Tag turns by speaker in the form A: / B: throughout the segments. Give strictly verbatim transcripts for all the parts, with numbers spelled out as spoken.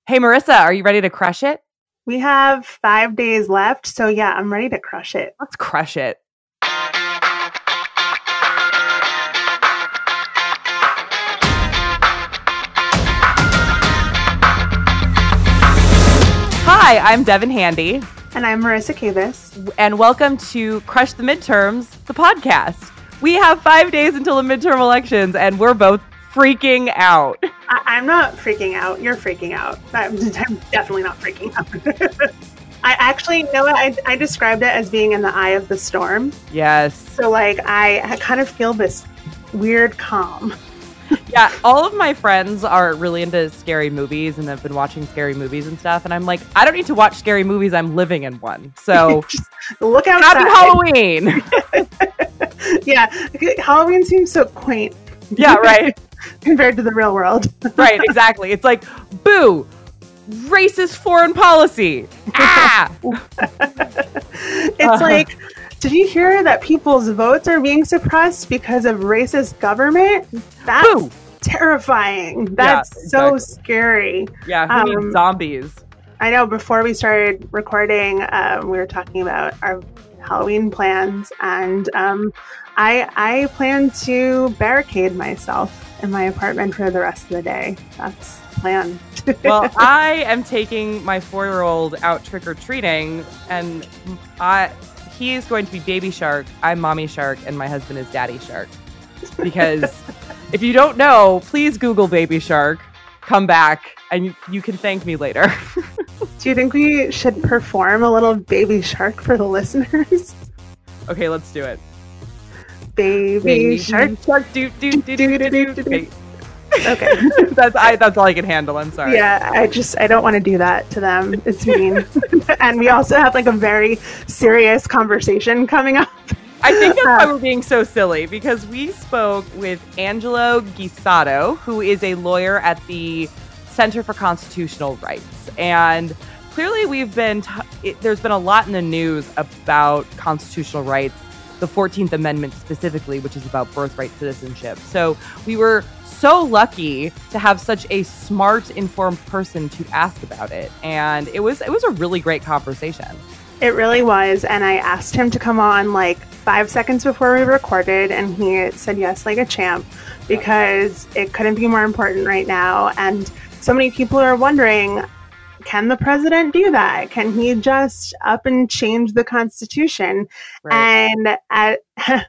A: Hey, Marissa, are you ready to crush it?
B: We have five days left, so yeah, I'm ready to crush it.
A: Let's crush it. Hi, I'm Devin Handy.
B: And I'm Marissa Kavis.
A: And welcome to Crush the Midterms, the podcast. We have five days until the midterm elections, and we're both freaking out.
B: I- I'm not freaking out. You're freaking out. I'm, I'm definitely not freaking out. I actually know what I, I described it as being in the eye of the storm.
A: Yes.
B: So, like, I, I kind of feel this weird calm.
A: Yeah, all of my friends are really into scary movies and have been watching scary movies and stuff. And I'm like, I don't need to watch scary movies. I'm living in one. So
B: look outside.
A: Happy Halloween.
B: Yeah, Halloween seems so quaint.
A: Yeah, right.
B: Compared to the real world.
A: Right, exactly. It's like, boo, racist foreign policy. Ah!
B: It's uh, like, did you hear that people's votes are being suppressed because of racist government? That's boo. Terrifying. That's yeah, so exactly. Scary.
A: Yeah, who um, needs zombies?
B: I know, before we started recording, um, we were talking about our Halloween plans, and um, I, I plan to barricade myself in my apartment for the rest of the day. That's the plan.
A: Well, I am taking my four-year-old out trick-or-treating, and I, he is going to be Baby Shark, I'm Mommy Shark, and my husband is Daddy Shark. Because if you don't know, please Google Baby Shark, come back, and you, you can thank me later.
B: Do you think we should perform a little Baby Shark for the listeners?
A: Okay, let's do it.
B: Baby, Baby Shark.
A: Shark. Do, do, do, do, do, do, do. Okay. Okay. that's I. That's all I can handle. I'm sorry.
B: Yeah, I just I don't want to do that to them. It's mean. And we also have like a very serious conversation coming up.
A: I think that's why we're being so silly, because we spoke with Angelo Guisato, who is a lawyer at the Center for Constitutional Rights, and clearly we've been t- it, there's been a lot in the news about constitutional rights, the fourteenth Amendment specifically, which is about birthright citizenship. So we were so lucky to have such a smart, informed person to ask about it, and it was it was a really great conversation.
B: It really was, and I asked him to come on like five seconds before we recorded, and he said yes like a champ, because it couldn't be more important right now. And so many people are wondering, can the president do that? Can he just up and change the Constitution? Right. And at,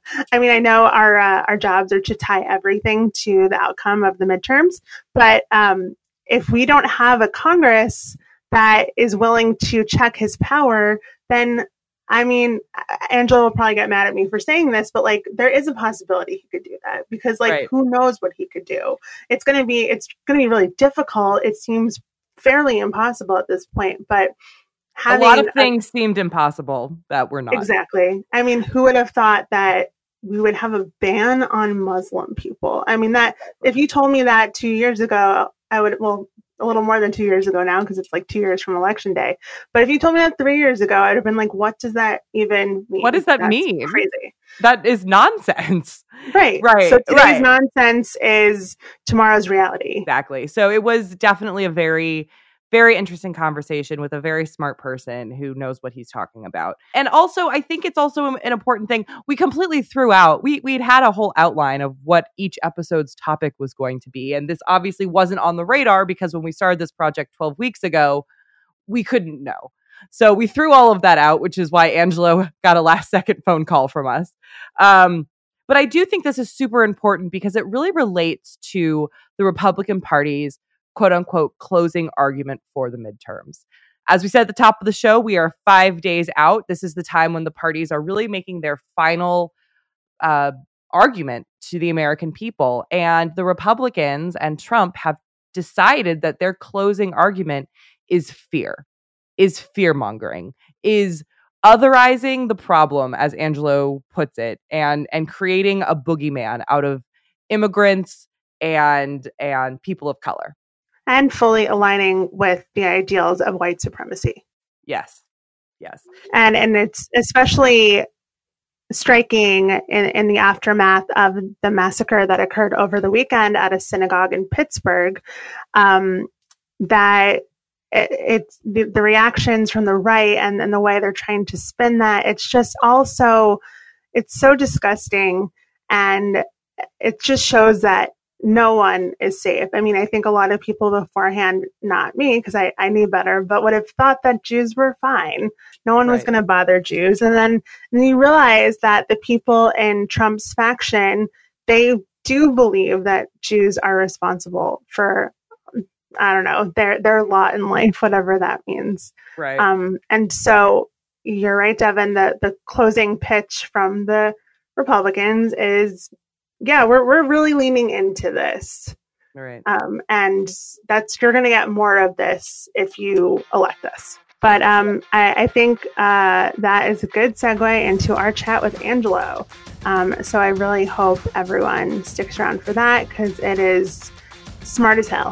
B: I mean, I know our uh, our jobs are to tie everything to the outcome of the midterms, but um, if we don't have a Congress that is willing to check his power, then, I mean, Angela will probably get mad at me for saying this, but like, there is a possibility he could do that, because like, right. Who knows what he could do? It's going to be, it's going to be really difficult. It seems fairly impossible at this point, but
A: having a lot of things a, seemed impossible that were not.
B: Exactly. I mean, who would have thought that we would have a ban on Muslim people? I mean, that if you told me that two years ago, I would, well, a little more than two years ago now, because it's like two years from election day. But if you told me that three years ago, I'd have been like, what does that even mean?
A: What does that
B: That's
A: mean?
B: Crazy.
A: That is nonsense.
B: Right.
A: Right.
B: So today's
A: right.
B: nonsense is tomorrow's reality.
A: Exactly. So it was definitely a very, very interesting conversation with a very smart person who knows what he's talking about. And also, I think it's also an important thing. We completely threw out, we, we'd had a whole outline of what each episode's topic was going to be. And this obviously wasn't on the radar, because when we started this project twelve weeks ago, we couldn't know. So we threw all of that out, which is why Angelo got a last second phone call from us. Um, but I do think this is super important, because it really relates to the Republican Party's quote unquote closing argument for the midterms. As we said at the top of the show, we are five days out. This is the time when the parties are really making their final uh, argument to the American people. And the Republicans and Trump have decided that their closing argument is fear, is fear mongering, is otherizing the problem, as Angelo puts it, and, and creating a boogeyman out of immigrants and and people of color.
B: And fully aligning with the ideals of white supremacy.
A: Yes. Yes.
B: And and it's especially striking in, in the aftermath of the massacre that occurred over the weekend at a synagogue in Pittsburgh, um, that it, it's the, the reactions from the right and, and the way they're trying to spin that. It's just also, it's so disgusting. And it just shows that no one is safe. I mean, I think a lot of people beforehand, not me, because I, I knew better, but would have thought that Jews were fine. No one right. was going to bother Jews. And then, and then you realize that the people in Trump's faction, they do believe that Jews are responsible for, I don't know, their their lot in life, whatever that means.
A: Right.
B: Um, and so you're right, Devin, the, the closing pitch from the Republicans is, yeah, we're we're really leaning into this.
A: Right.
B: Um, and that's, you're going to get more of this if you elect us. But um, I, I think uh, that is a good segue into our chat with Angelo. Um, so I really hope everyone sticks around for that, because it is smart as hell.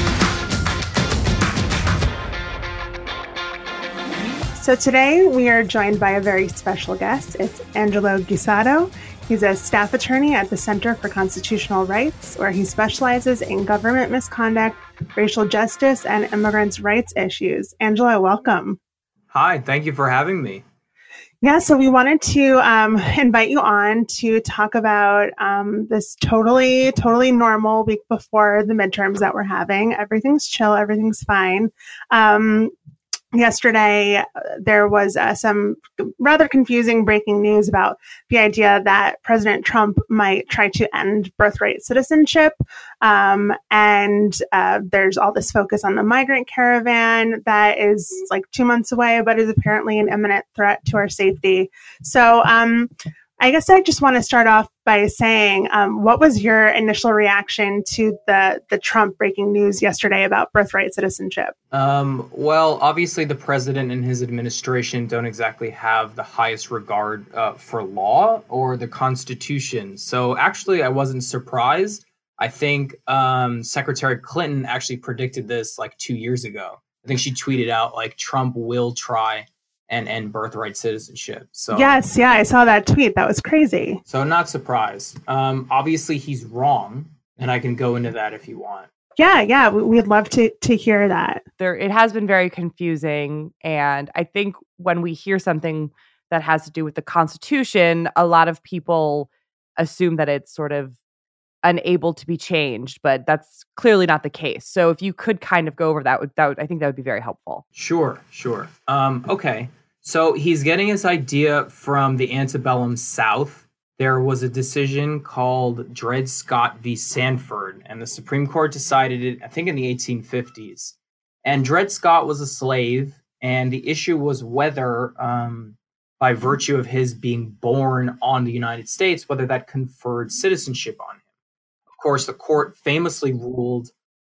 B: So today we are joined by a very special guest. It's Angelo Guisado. He's a staff attorney at the Center for Constitutional Rights, where he specializes in government misconduct, racial justice, and immigrants' rights issues. Angelo, welcome.
C: Hi, thank you for having me.
B: Yeah, so we wanted to um, invite you on to talk about um, this totally, totally normal week before the midterms that we're having. Everything's chill, everything's fine. Um, Yesterday, uh, there was uh, some rather confusing breaking news about the idea that President Trump might try to end birthright citizenship. Um, and uh, there's all this focus on the migrant caravan that is like two months away, but is apparently an imminent threat to our safety. So um, I guess I just want to start off by saying, um, what was your initial reaction to the, the Trump breaking news yesterday about birthright citizenship?
C: Um, well, obviously the president and his administration don't exactly have the highest regard uh, for law or the Constitution. So actually, I wasn't surprised. I think um, Secretary Clinton actually predicted this like two years ago. I think she tweeted out like Trump will try and end birthright citizenship. So
B: yes, yeah, I saw that tweet. That was crazy.
C: So not surprised. Um, obviously, he's wrong, and I can go into that if you want.
B: Yeah, yeah, we'd love to to hear that.
A: There, it has been very confusing, and I think when we hear something that has to do with the Constitution, a lot of people assume that it's sort of unable to be changed, but that's clearly not the case. So if you could kind of go over that, that would, I think that would be very helpful.
C: Sure, sure. Um, okay. So he's getting his idea from the antebellum South. There was a decision called Dred Scott v. Sanford, and the Supreme Court decided it, I think, in the eighteen fifties. And Dred Scott was a slave, and the issue was whether, um, by virtue of his being born on the United States, whether that conferred citizenship on him. Of course, the court famously ruled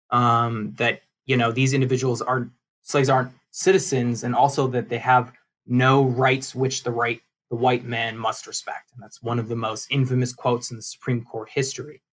C: um, that, you know, these individuals are slaves aren't citizens, and also that they have no rights which the right the white man must respect. And that's one of the most infamous quotes in the Supreme Court history.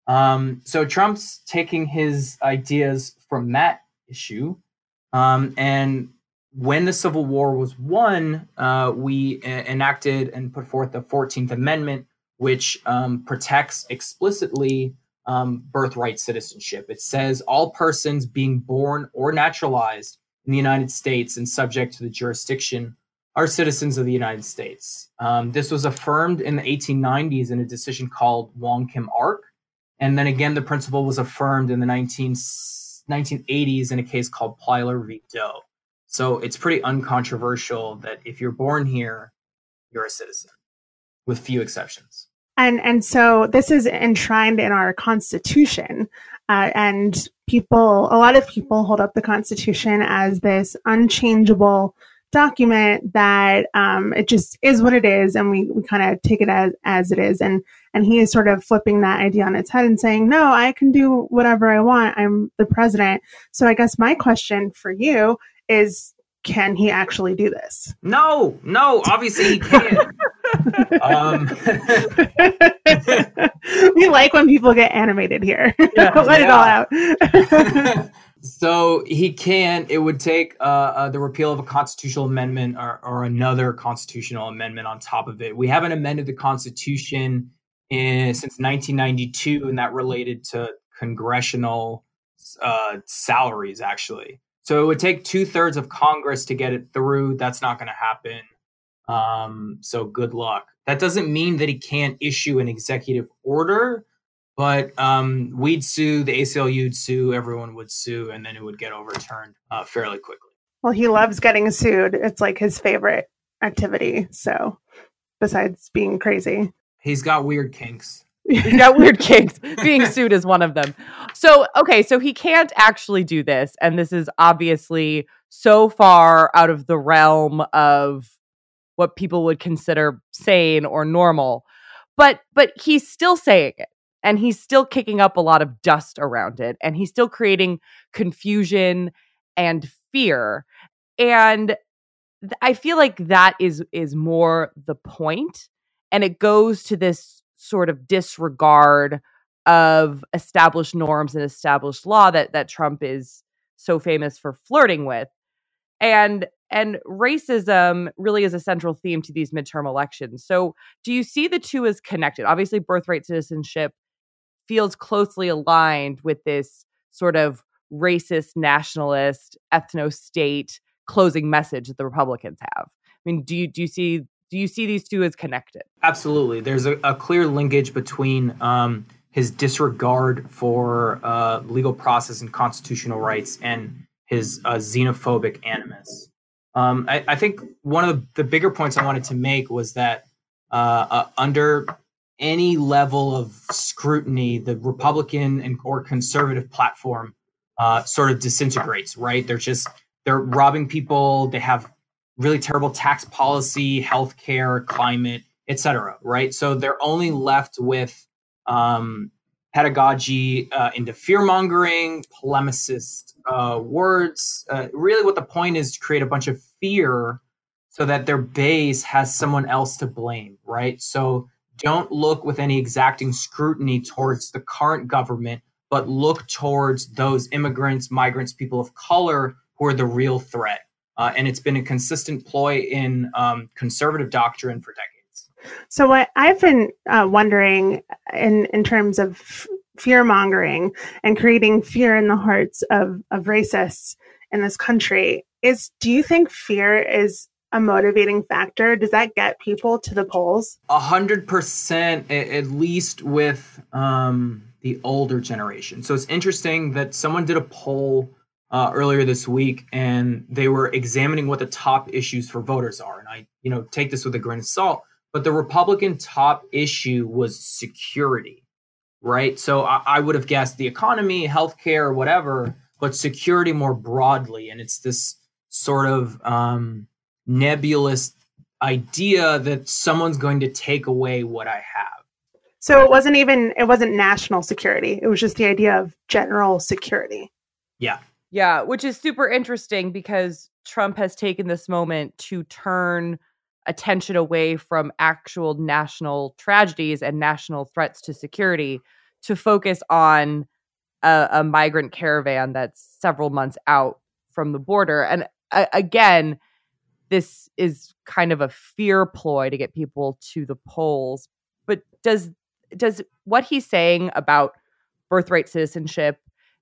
C: Um, so Trump's taking his ideas from that issue. Um, and when the Civil War was won, uh, we uh, enacted and put forth the fourteenth Amendment, which um, protects explicitly um, birthright citizenship. It says all persons being born or naturalized in the United States and subject to the jurisdiction are citizens of the United States. Um, this was affirmed in the eighteen nineties in a decision called Wong Kim Ark. And then again, the principle was affirmed in the nineteen eighties in a case called Plyler v. Doe. So it's pretty uncontroversial that if you're born here, you're a citizen, with few exceptions.
B: And and so this is enshrined in our Constitution. Uh, and people, a lot of people hold up the Constitution as this unchangeable document that um, it just is what it is, and we, we kind of take it as, as it is. And and he is sort of flipping that idea on its head and saying, no, I can do whatever I want. I'm the president. So I guess my question for you is, can he actually do this?
C: No, no, obviously he can't. um,
B: we like when people get animated here. Yeah, Let yeah.
C: it all out. So he can. It would take uh, uh, the repeal of a constitutional amendment or, or another constitutional amendment on top of it. We haven't amended the Constitution in, since nineteen ninety-two, and that related to congressional uh, salaries, actually. So it would take two thirds of Congress to get it through. That's not going to happen. Um, so good luck. That doesn't mean that he can't issue an executive order, but um, we'd sue, the A C L U'd sue, everyone would sue, and then it would get overturned uh, fairly quickly.
B: Well, he loves getting sued. It's like his favorite activity. So besides being crazy,
C: he's got weird kinks.
A: He's got weird kinks. Being sued is one of them. So, okay, so he can't actually do this. And this is obviously so far out of the realm of what people would consider sane or normal. But but he's still saying it. And he's still kicking up a lot of dust around it. And he's still creating confusion and fear. And th- I feel like that is is more the point. And it goes to this sort of disregard of established norms and established law that that Trump is so famous for flirting with. And and racism really is a central theme to these midterm elections. So do you see the two as connected? Obviously, birthright citizenship feels closely aligned with this sort of racist, nationalist, ethno-state closing message that the Republicans have. I mean, do you do you see Do you see these two as connected?
C: Absolutely. There's a, a clear linkage between um, his disregard for uh, legal process and constitutional rights and his uh, xenophobic animus. Um, I, I think one of the, the bigger points I wanted to make was that uh, uh, under any level of scrutiny, the Republican and or conservative platform uh, sort of disintegrates, right? They're just, they're robbing people. They have really terrible tax policy, healthcare, climate, et cetera, right? So they're only left with um, pedagogy uh, into fear-mongering, polemicist uh, words. Uh, really what the point is to create a bunch of fear so that their base has someone else to blame, right? So don't look with any exacting scrutiny towards the current government, but look towards those immigrants, migrants, people of color who are the real threat. Uh, and it's been a consistent ploy in um, conservative doctrine for decades.
B: So what I've been uh, wondering in, in terms of f- fear mongering and creating fear in the hearts of, of racists in this country is, do you think fear is a motivating factor? Does that get people to the polls?
C: A hundred percent, at least with um, the older generation. So it's interesting that someone did a poll Uh, earlier this week, and they were examining what the top issues for voters are. And I, you know, take this with a grain of salt, but the Republican top issue was security, right? So I, I would have guessed the economy, healthcare, whatever, but security more broadly. And it's this sort of um, nebulous idea that someone's going to take away what I have.
B: So it wasn't even, it wasn't national security. It was just the idea of general security.
C: Yeah.
A: Yeah, which is super interesting because Trump has taken this moment to turn attention away from actual national tragedies and national threats to security to focus on a, a migrant caravan that's several months out from the border. And uh, again, this is kind of a fear ploy to get people to the polls. But does does what he's saying about birthright citizenship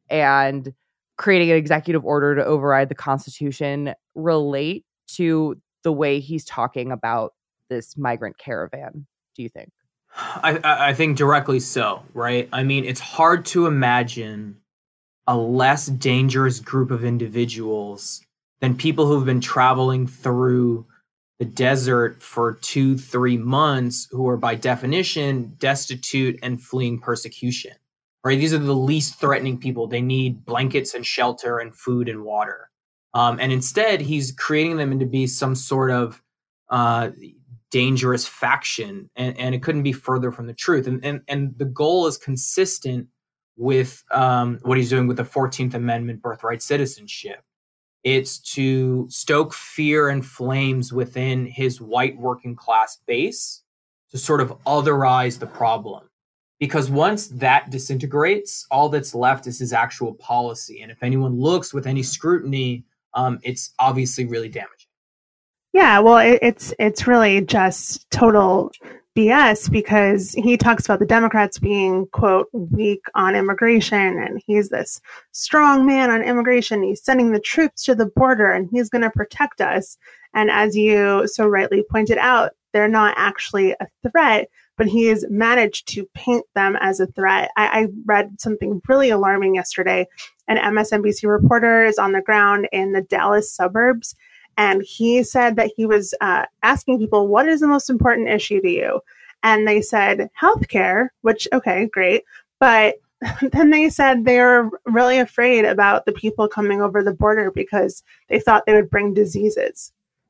A: and creating an executive order to override the Constitution relate to the way he's talking about this migrant caravan, do you think?
C: I, I think directly so, right? I mean, it's hard to imagine a less dangerous group of individuals than people who've been traveling through the desert for two, three months who are by definition destitute and fleeing persecution. Right? These are the least threatening people. They need blankets and shelter and food and water. Um, and instead, he's creating them into be some sort of uh, dangerous faction. And, and it couldn't be further from the truth. And, and, and the goal is consistent with um, what he's doing with the fourteenth Amendment birthright citizenship. It's to stoke fear and flames within his white working class base to sort of otherize the problem. Because once that disintegrates, all that's left is his actual policy. And if anyone looks with any scrutiny, um, it's obviously really damaging.
B: Yeah, well, it, it's it's really just total B S because he talks about the Democrats being, quote, weak on immigration. And he's this strong man on immigration. He's sending the troops to the border and he's going to protect us. And as you so rightly pointed out, they're not actually a threat, but he has managed to paint them as a threat. I, I read something really alarming yesterday. An M S N B C reporter is on the ground in the Dallas suburbs, and he said that he was uh, asking people, what is the most important issue to you? And they said healthcare, which, okay, great. But then they said they were really afraid about the people coming over the border because they thought they would bring diseases.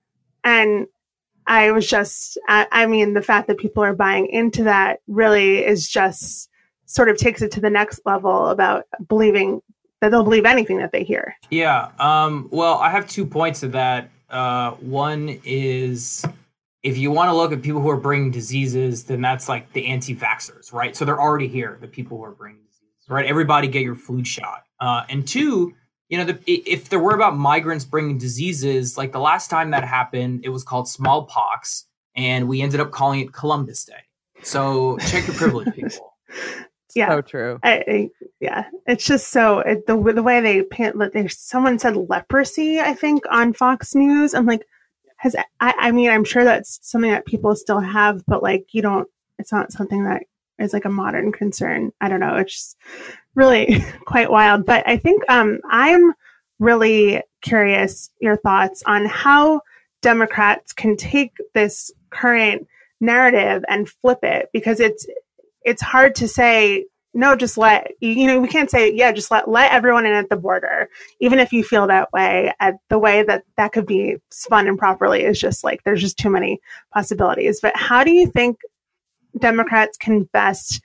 B: And I was just, I, I mean, the fact that people are buying into that really is just sort of takes it to the next level about believing that they'll believe anything that they hear.
C: Yeah. Um, well, I have two points to that. Uh, one is if you want to look at people who are bringing diseases, then that's like the anti-vaxxers, right? So they're already here, the people who are bringing diseases, right? Everybody get your flu shot. Uh, and two, you know, the, if there were about migrants bringing diseases, like the last time that happened, it was called smallpox, and we ended up calling it Columbus Day. So check your privilege, people.
B: Yeah,
A: so true.
B: I, I, yeah, it's just so it, the the way they paint. There's someone said leprosy, I think, on Fox News. I'm like, has I? I mean, I'm sure that's something that people still have, but like, you don't. It's not something that is like a modern concern. I don't know. It's just really quite wild. But I think um, I'm really curious your thoughts on how Democrats can take this current narrative and flip it, because it's it's hard to say, no, just let, you know, we can't say, yeah, just let, let everyone in at the border, even if you feel that way. At the way that that could be spun improperly is just like, there's just too many possibilities. But how do you think Democrats can best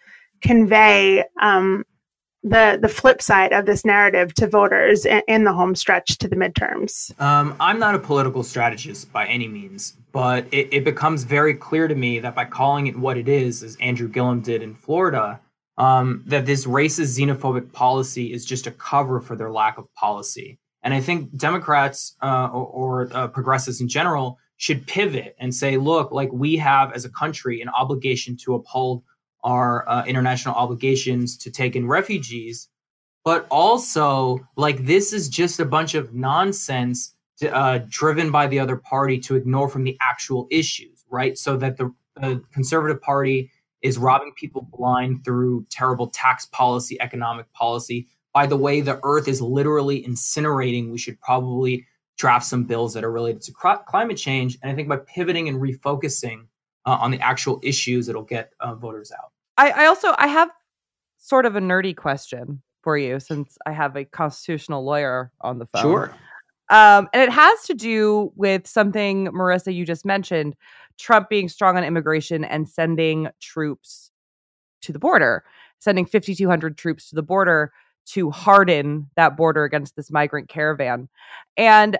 B: convey um, the the flip side of this narrative to voters in, in the home stretch to the midterms?
C: Um, I'm not a political strategist by any means, but it, it becomes very clear to me that by calling it what it is, as Andrew Gillum did in Florida, um, that this racist, xenophobic policy is just a cover for their lack of policy. And I think Democrats uh, or, or uh, progressives in general should pivot and say, look, like we have as a country an obligation to uphold our uh, international obligations to take in refugees, but also like this is just a bunch of nonsense to, uh, driven by the other party to ignore from the actual issues, right? So that the, the Conservative Party is robbing people blind through terrible tax policy, economic policy. By the way, the earth is literally incinerating. We should probably draft some bills that are related to cr- climate change. And I think by pivoting and refocusing uh, on the actual issues, it'll get uh, voters out.
A: I, I also, I have sort of a nerdy question for you, since I have a constitutional lawyer on the phone.
C: Sure.
A: Um, and it has to do with something, Marissa, you just mentioned, Trump being strong on immigration and sending troops to the border, sending fifty-two hundred troops to the border to harden that border against this migrant caravan. And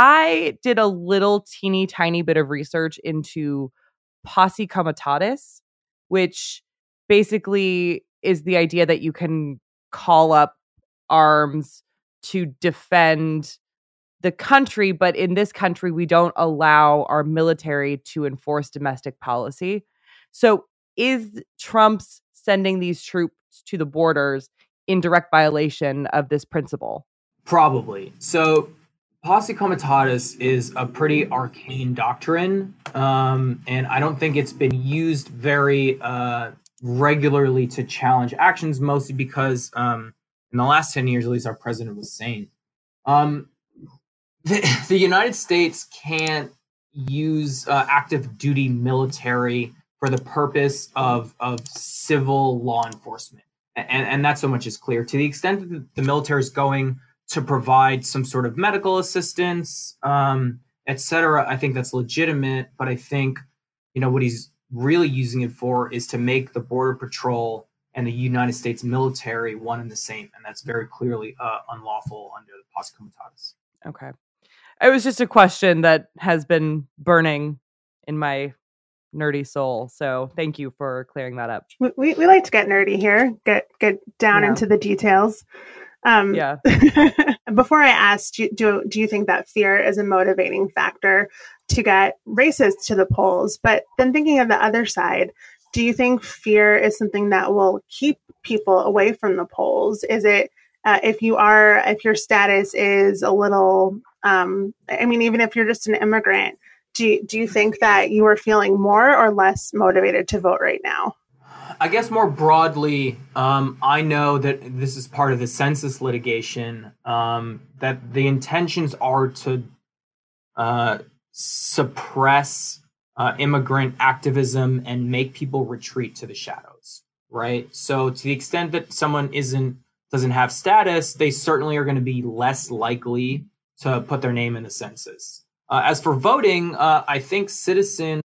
A: I did a little teeny tiny bit of research into posse comitatus, which basically is the idea that you can call up arms to defend the country, but in this country, we don't allow our military to enforce domestic policy. So is Trump's sending these troops to the borders in direct violation of this principle?
C: Probably. So posse comitatus is a pretty arcane doctrine, um, and I don't think it's been used very uh, regularly to challenge actions, mostly because um, in the last ten years, at least, our president was sane. Um, the, the United States can't use uh, active duty military for the purpose of, of civil law enforcement. And, and that so much is clear. To the extent that the military is going to provide some sort of medical assistance, um, et cetera, I think that's legitimate. But I think, you know, what he's really using it for is to make the Border Patrol and the United States military one and the same. And that's very clearly uh, unlawful under the posse comitatus.
A: Okay. It was just a question that has been burning in my nerdy soul. So thank you for clearing that up.
B: We we, we like to get nerdy here, get get down
A: Yeah.
B: into the details. Um,
A: Yeah.
B: Before I asked, do, do do you think that fear is a motivating factor to get racists to the polls? But then thinking of the other side, do you think fear is something that will keep people away from the polls? Is it uh, if you are, if your status is a little, um, I mean, even if you're just an immigrant, do you, do you think that you are feeling more or less motivated to vote right now?
C: I guess more broadly, um, I know that this is part of the census litigation, um, that the intentions are to uh, suppress uh, immigrant activism and make people retreat to the shadows, right? So to the extent that someone isn't doesn't have status, they certainly are going to be less likely to put their name in the census. Uh, as for voting, uh, I think citizens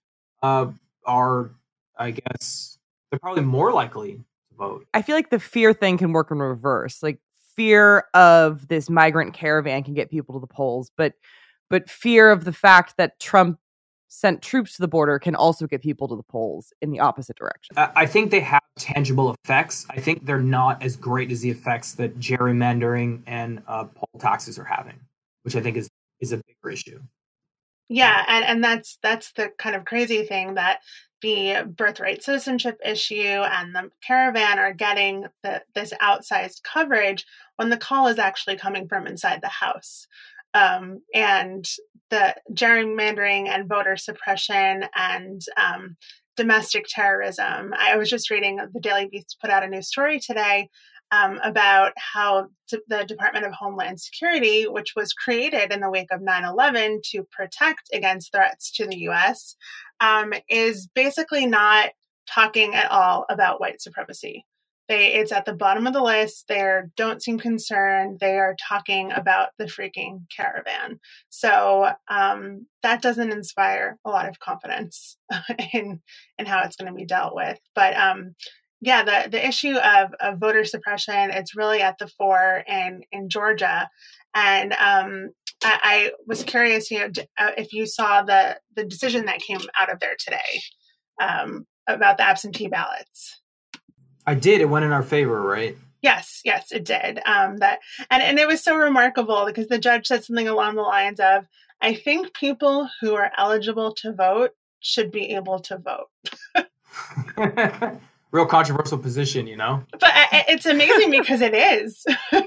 C: uh, are, I guess, they're probably more likely to vote.
A: I feel like the fear thing can work in reverse. Like fear of this migrant caravan can get people to the polls, but but fear of the fact that Trump sent troops to the border can also get people to the polls in the opposite direction.
C: I think they have tangible effects. I think they're not as great as the effects that gerrymandering and uh, poll taxes are having, which I think is is a bigger issue.
B: Yeah, and, and that's that's the kind of crazy thing, that the birthright citizenship issue and the caravan are getting the, this outsized coverage when the call is actually coming from inside the House. Um, and the gerrymandering and voter suppression and um, domestic terrorism. I was just reading, the Daily Beast put out a new story today um, about how t- the Department of Homeland Security, which was created in the wake of nine eleven to protect against threats to the U S, um, is basically not talking at all about white supremacy. They, it's at the bottom of the list. They don't seem concerned. They are talking about the freaking caravan. So um, that doesn't inspire a lot of confidence in in how it's going to be dealt with. But um, yeah, the, the issue of, of voter suppression, it's really at the fore in, in Georgia. And um, I, I was curious, you know, if you saw the, the decision that came out of there today um, about the absentee ballots.
C: I did. It went in our favor, right?
B: Yes, yes, it did. Um, that and, and it was so remarkable because the judge said something along the lines of, I think people who are eligible to vote should be able to vote.
C: Real controversial position, you know?
B: But it's amazing because it is.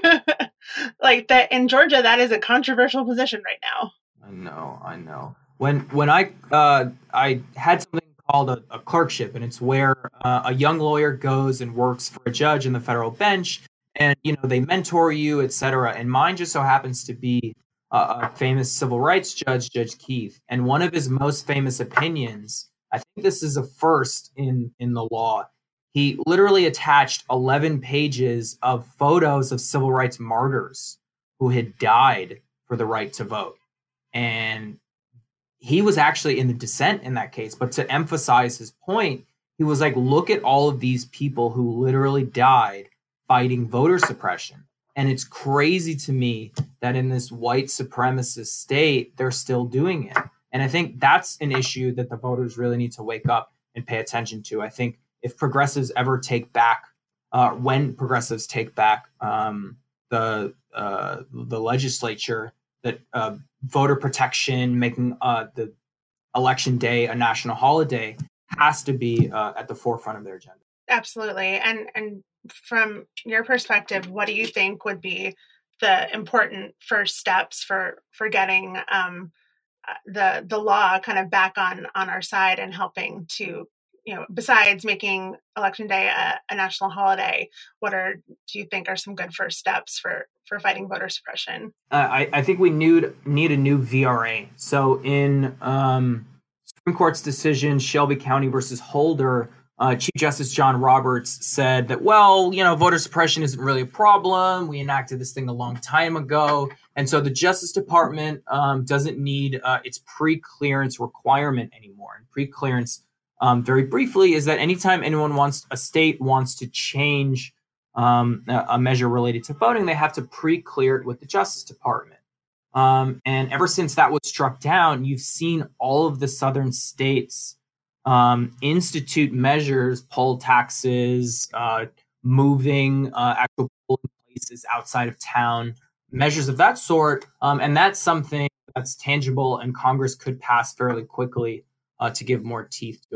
B: Like that in Georgia, that is a controversial position right now.
C: I know, I know. When when I uh, I had something called a, a clerkship, and it's where uh, a young lawyer goes and works for a judge in the federal bench, and you know they mentor you, et cetera. And mine just so happens to be a, a famous civil rights judge, Judge Keith, and one of his most famous opinions. I think this is a first in in the law. He literally attached eleven pages of photos of civil rights martyrs who had died for the right to vote, and he was actually in the dissent in that case. But to emphasize his point, he was like, look at all of these people who literally died fighting voter suppression. And it's crazy to me that in this white supremacist state, they're still doing it. And I think that's an issue that the voters really need to wake up and pay attention to. I think if progressives ever take back, uh, when progressives take back um, the uh, the legislature, that uh, voter protection, making uh, the election day a national holiday, has to be uh, at the forefront of their agenda.
B: Absolutely. And and from your perspective, what do you think would be the important first steps for for getting um, the the law kind of back on on our side and helping to, you know, besides making election day a, a national holiday, what are do you think are some good first steps for for fighting voter suppression?
C: Uh, I, I think we need need a new V R A. So in um, Supreme Court's decision, Shelby County versus Holder, uh, Chief Justice John Roberts said that, well, you know, voter suppression isn't really a problem. We enacted this thing a long time ago. And so the Justice Department um, doesn't need uh, its pre-clearance requirement anymore. And pre-clearance, um, very briefly, is that anytime anyone wants, a state wants to change um, a, a measure related to voting, they have to pre-clear it with the Justice Department. Um, and ever since that was struck down, you've seen all of the southern states um, institute measures, poll taxes, uh, moving uh, actual polling places outside of town, measures of that sort. Um, and that's something that's tangible and Congress could pass fairly quickly uh, to give more teeth to it.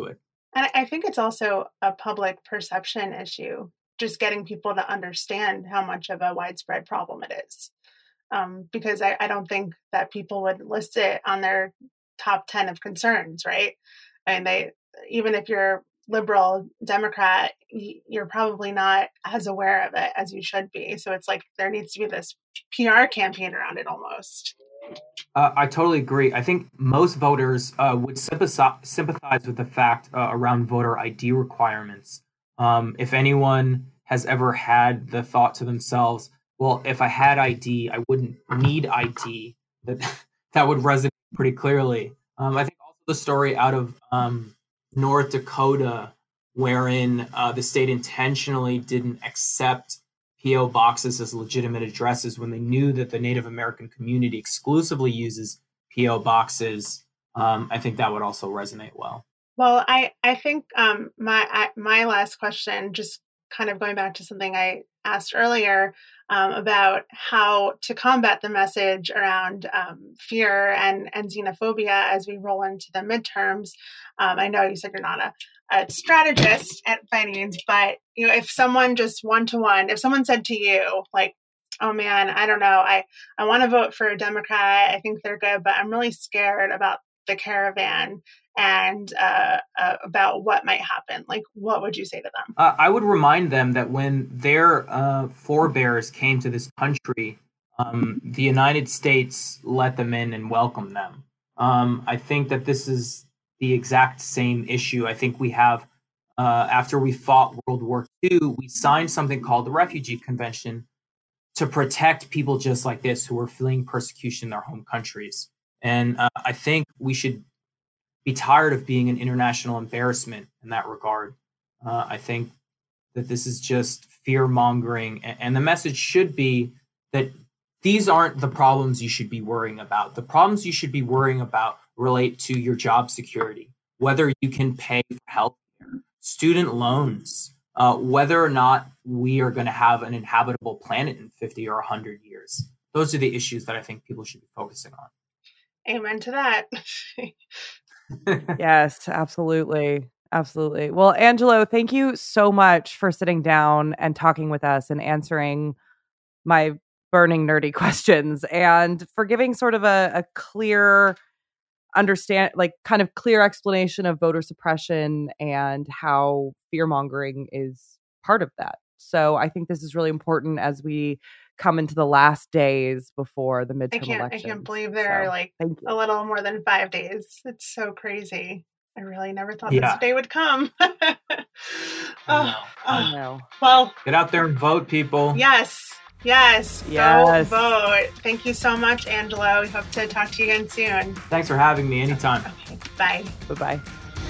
B: And I think it's also a public perception issue, just getting people to understand how much of a widespread problem it is. Um, because I, I don't think that people would list it on their top ten of concerns, right? And they, even if you're liberal Democrat, you're probably not as aware of it as you should be. So it's like there needs to be this P R campaign around it almost.
C: Uh, I totally agree. I think most voters uh, would sympathize, sympathize with the fact uh, around voter I D requirements. Um, if anyone has ever had the thought to themselves, well, if I had I D, I wouldn't need I D, that, that would resonate pretty clearly. Um, I think also the story out of um, North Dakota, wherein uh, the state intentionally didn't accept P O boxes as legitimate addresses when they knew that the Native American community exclusively uses P O boxes. Um, I think that would also resonate well.
B: Well, I, I think um, my I, my last question, just kind of going back to something I asked earlier um, about how to combat the message around um, fear and, and xenophobia as we roll into the midterms. Um, I know you said you're not a, a strategist at by any means, but you know, if someone just one to one, if someone said to you, like, "Oh man, I don't know, I I want to vote for a Democrat. I think they're good, but I'm really scared about the caravan and uh, uh, about what might happen," like, what would you say to them?
C: Uh, I would remind them that when their uh, forebears came to this country, um, the United States let them in and welcomed them. Um, I think that this is the exact same issue. I think we have, uh, after we fought World War Two, we signed something called the Refugee Convention to protect people just like this who are fleeing persecution in their home countries. And uh, I think we should be tired of being an international embarrassment in that regard. Uh, I think that this is just fear-mongering, and, and the message should be that these aren't the problems you should be worrying about. The problems you should be worrying about relate to your job security, whether you can pay for healthcare, student loans, uh, whether or not we are going to have an inhabitable planet in fifty or one hundred years. Those are the issues that I think people should be focusing on.
B: Amen to that.
A: Yes, absolutely. Absolutely. Well, Angelo, thank you so much for sitting down and talking with us and answering my burning nerdy questions and for giving sort of a, a clear understand, like kind of clear explanation of voter suppression and how fear mongering is part of that. So I think this is really important as we come into the last days before the midterm
B: I can't,
A: elections.
B: I can't believe there
A: so,
B: are like a little more than five days. It's so crazy. I really never thought
C: yeah.
B: this day would come. oh,
C: I know.
A: I know.
B: Well,
C: get out there and vote, people.
B: Yes. Yes.
A: Yes.
B: Go vote. Thank you so much, Angelo. We hope to talk to you again soon.
C: Thanks for having me anytime.
B: Okay. Bye.
A: Bye-bye.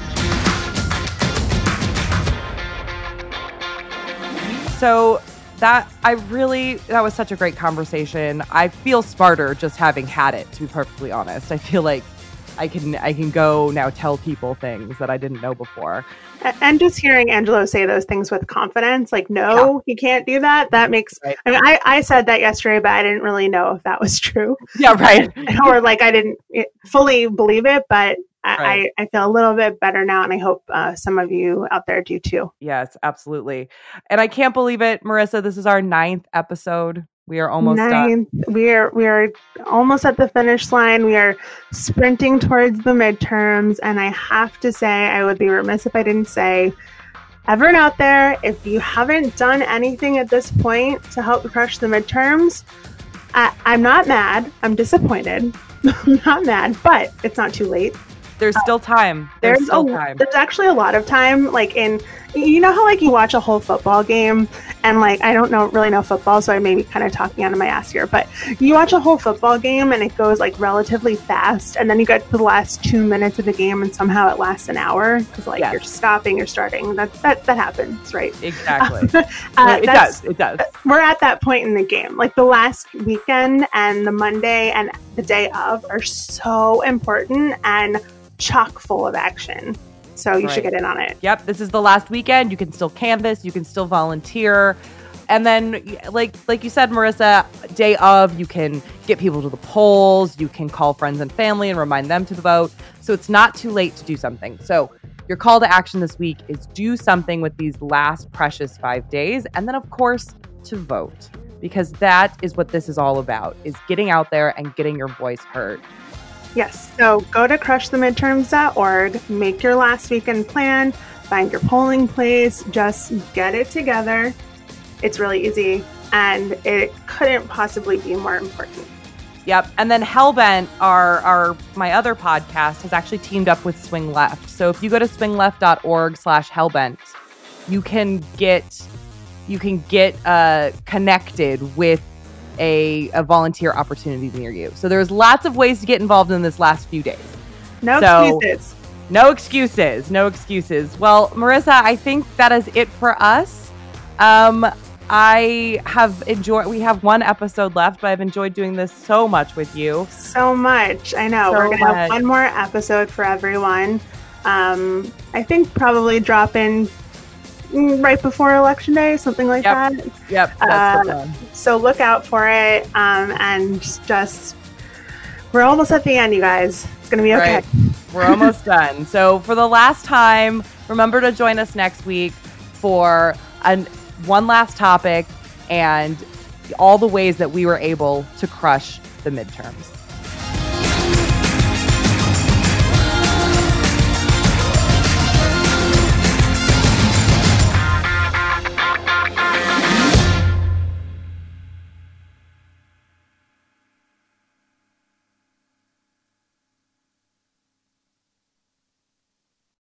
A: So that I really, that was such a great conversation. I feel smarter just having had it, to be perfectly honest. I feel like I can, I can go now tell people things that I didn't know before.
B: And just hearing Angelo say those things with confidence, like, no, yeah. he can't do that. That makes, right. I mean, I, I said that yesterday, but I didn't really know if that was true.
A: Yeah, right.
B: Or like, I didn't fully believe it, but
A: Right.
B: I, I feel a little bit better now, and I hope uh, some of you out there do too.
A: Yes, absolutely. And I can't believe it, Marissa. This is our ninth episode. We are almost
B: ninth.
A: done.
B: We are we are almost at the finish line. We are sprinting towards the midterms, and I have to say, I would be remiss if I didn't say, everyone out there, if you haven't done anything at this point to help crush the midterms, I, I'm not mad. I'm disappointed. I'm not mad, but it's not too late.
A: There's still time. There's, there's still
B: a,
A: time.
B: There's actually a lot of time. Like in, you know how like you watch a whole football game and like, I don't know really know football, so I may be kind of talking out of my ass here, but you watch a whole football game and it goes like relatively fast. And then you get to the last two minutes of the game and somehow it lasts an hour because like yes. you're stopping, you're starting. That, that, that happens, right?
A: Exactly.
B: uh,
A: yeah, it does. It does.
B: We're at that point in the game. Like the last weekend and the Monday and the day of are so important and chock full of action. So you right. should get in on it.
A: Yep. This is the last weekend. You can still canvass. You can still volunteer. And then, like like you said, Marissa, day of, you can get people to the polls. You can call friends and family and remind them to vote. So it's not too late to do something. So Your call to action this week is do something with these last precious five days. And then, of course, to vote, because that is what this is all about, is getting out there and getting your voice heard.
B: Yes. So go to crush the midterms dot org, make your last weekend plan, find your polling place, just get it together. It's really easy, and it couldn't possibly be more important.
A: Yep. And then Hellbent, our, our my other podcast, has actually teamed up with Swing Left. So if you go to swing left dot org slash Hellbent, you can get you can get uh, connected with a, a volunteer opportunity near you. So there's lots of ways to get involved in this last few days.
B: No
A: so,
B: excuses.
A: No excuses. No excuses. Well, Marissa, I think that is it for us. Um, I have enjoyed, we have one episode left, but I've enjoyed doing this so much with you.
B: So much. I know.
A: So
B: We're going to
A: much.
B: have one more episode for everyone. Um, I think probably drop in right before Election Day, something like
A: Yep.
B: that.
A: Yep. That's the
B: Uh,
A: plan.
B: So look out for it. Um, and just, we're almost at the end, you guys. It's going to be okay.
A: Right. We're almost done. So for the last time, remember to join us next week for an, one last topic and all the ways that we were able to crush the midterms.